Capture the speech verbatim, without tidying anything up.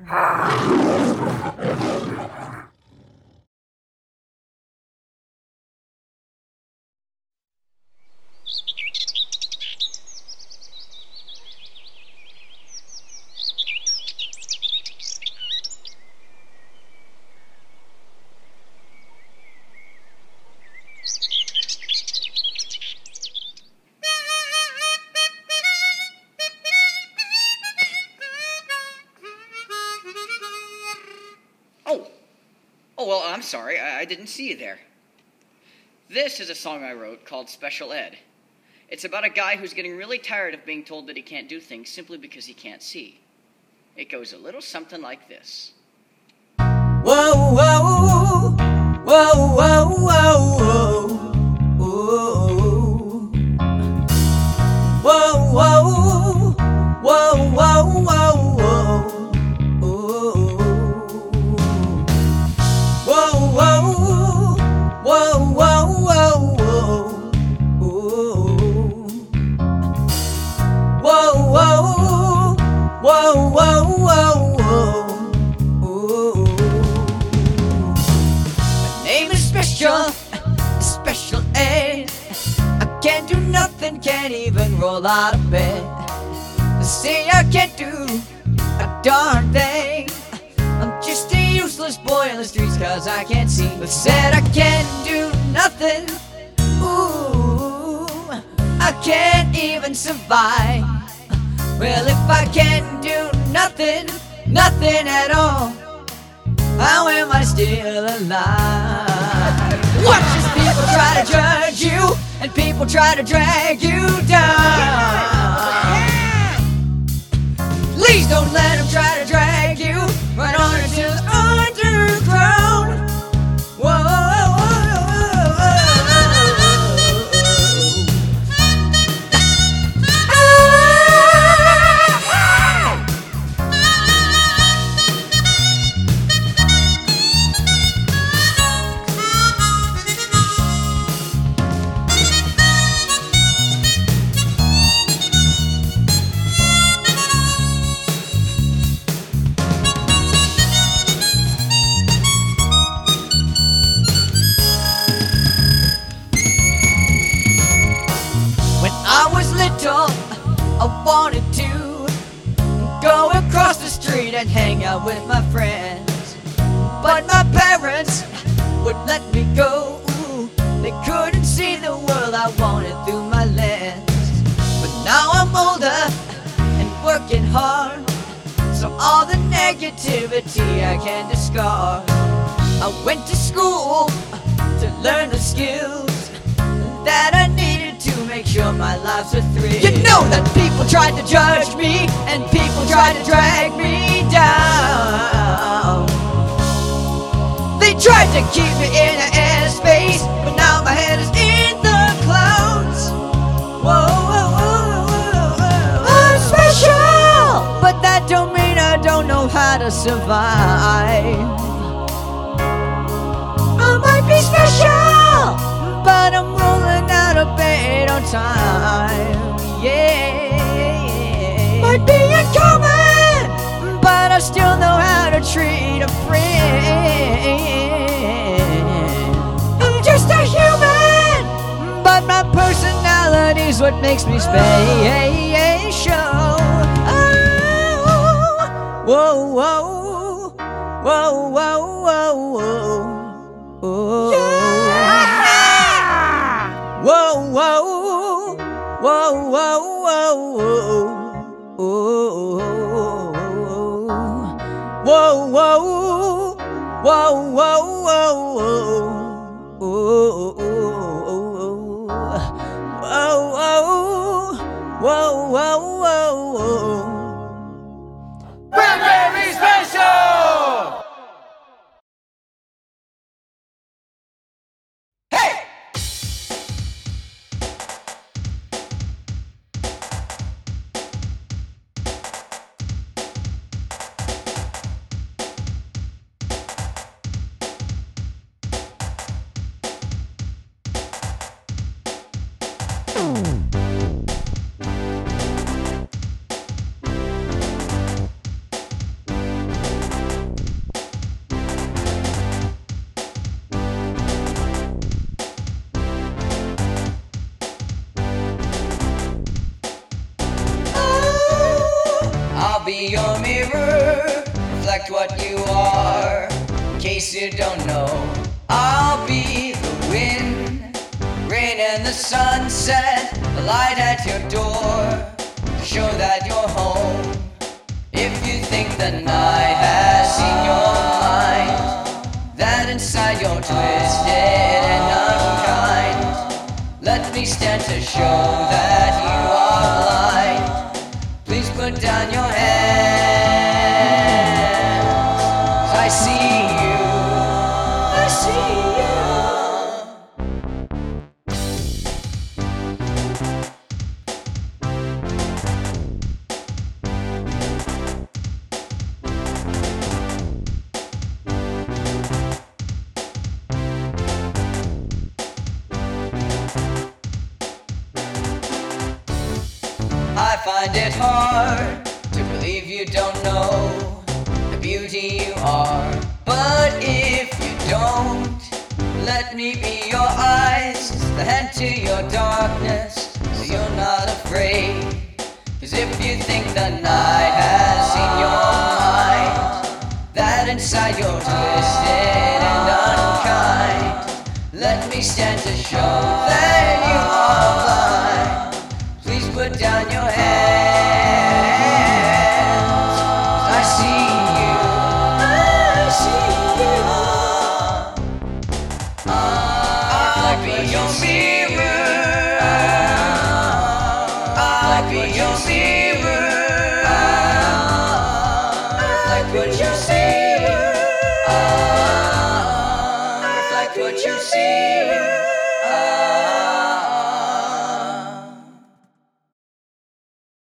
Oh, oh well, I'm sorry, I, I didn't see you there. This is a song I wrote called Special Ed. It's about a guy who's getting really tired of being told that he can't do things simply because he can't see. It goes a little something like this. Whoa, whoa, whoa, whoa, whoa, whoa, whoa, whoa, whoa, whoa, whoa, whoa, whoa. Whoa, whoa, whoa, whoa. My name is Special, Special Ed. I can't do nothing, can't even roll out of bed. They say I can't do a darn thing. I'm just a useless boy in the streets cause I can't see. They said I can't do nothing. Ooh, I can't even survive. Well, if I can't do nothing, nothing at all, how am I still alive? Watch as people try to judge you, and people try to drag you down. Please don't let them try to drag you right on into the underground. Whoa. I wanted to go across the street and hang out with my friends, but my parents would let me go. They couldn't see the world I wanted through my lens. But now I'm older and working hard, so all the negativity I can discard. I went to school to learn the skills that I needed to make sure my life's a thrill. You know that people tried to judge me, and people tried to drag me down. They tried to keep me in an airspace, but now my head is in the clouds. Whoa, whoa, whoa, whoa, whoa. I'm special, but that don't mean I don't know how to survive. I might be special, but I'm rolling out of bed on time. Yeah, might be uncommon, but I still know how to treat a friend. I'm just a human, but my personality's what makes me special. Oh, whoa, whoa, whoa, whoa, whoa, whoa, whoa. Yeah. Whoa, whoa, whoa, whoa, whoa, whoa, whoa, whoa, whoa, whoa, whoa, whoa, whoa, whoa. We're very special! Hey! reflect what you are. In case you don't know, I'll be the wind, rain and the sunset, the light at your door, to show that you're home. If you think the night has seen your mind, that inside you're twisted and unkind, let me stand to show that you are blind. Please put down your hands. I see you. I see you. I find it hard to believe you don't know the beauty you are. But if you don't, let me be your eyes, the hand to your darkness, so you're not afraid. Cause if you think the night has seen your mind, that inside you're twisted and unkind, let me stand to show that you are blind. Please put down your hands. I see you. I see you. I'll be your mirror. I'll be your mirror. Reflect what you see. Reflect what you see.